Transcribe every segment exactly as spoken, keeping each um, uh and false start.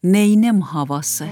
نینم حواسه.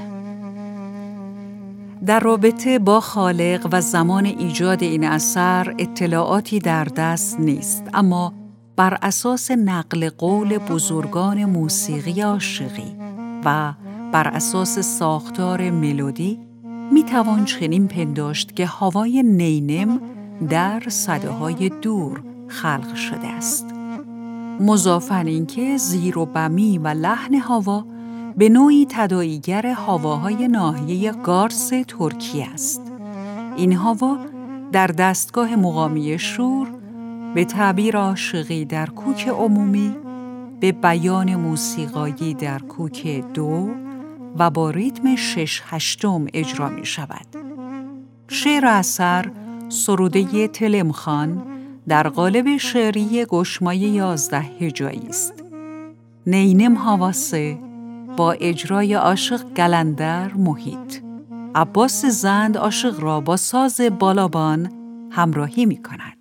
در رابطه با خالق و زمان ایجاد این اثر اطلاعاتی در دست نیست، اما بر اساس نقل قول بزرگان موسیقی عاشقی و بر اساس ساختار ملودی می توان چنین پنداشت که هوای نینم در صداهای دور خلق شده است. مضافاً اینکه زیر و بمی و لحن هوا به نوعی تداعیگر هواهای ناحیه گارس ترکیه است. این هوا در دستگاه مقامی شور به تعبیر عاشقی در کوک عمومی، به بیان موسیقایی در کوک دو و با ریتم شش هشتم اجرا می شود. شعر اثر سروده تلمخان در قالب شعری گشمای یازده هجایی است. نینم حواسه با اجرای عاشق گلندر محیط. عباس زند عاشق را با ساز بالابان همراهی می کند.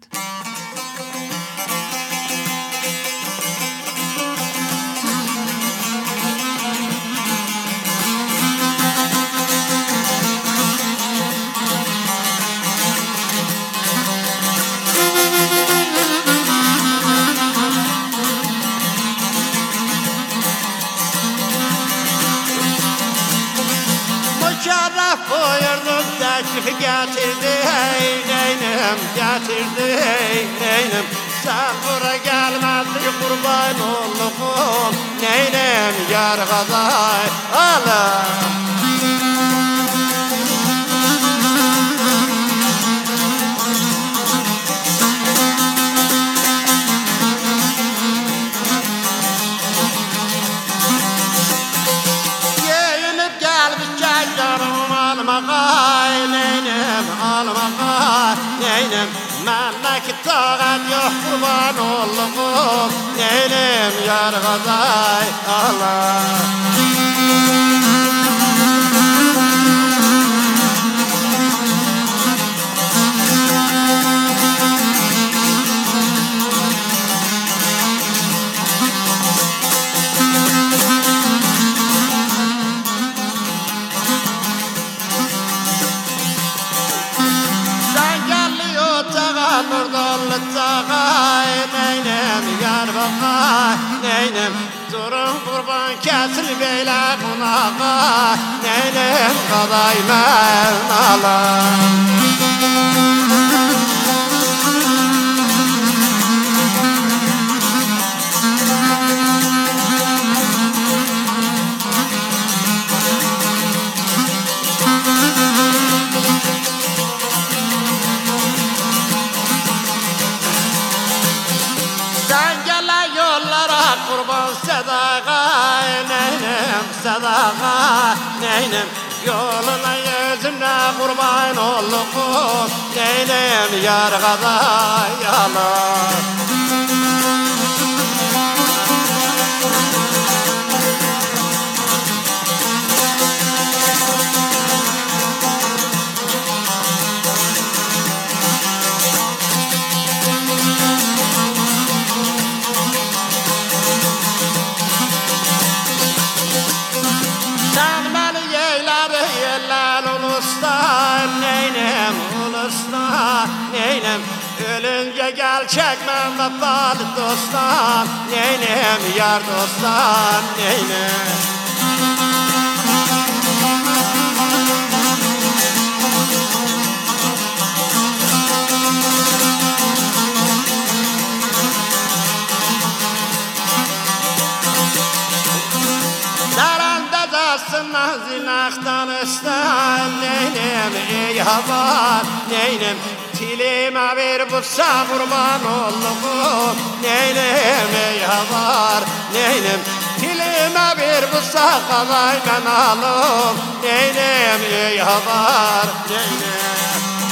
Şeref buyurdum teklif getirdi hey neynim getirdi hey neynim sen buraya gelmezdi kurban oldum neynim yargıday Allah Neynim memleket tağat yok kurban oldum Neynim yargıday Allah Neynim yar baka neynim durun kurban kesil beyle kunağa neynim kaday mevnala kurban sadağa neynim sadağa neynim yoluna yüzümle kurban oldum neynim yargıda yalan neynim ölünce gel çekmem vefalı dostlar neynim yar dostlar neynim Daranda dasına zinaktan ıstan neynim ey hava neynim Tilime bir bursa kurban oldum Neynim ey havar Neynim Tilime bir bursa kalay ben alım Neynim ey havar Neynim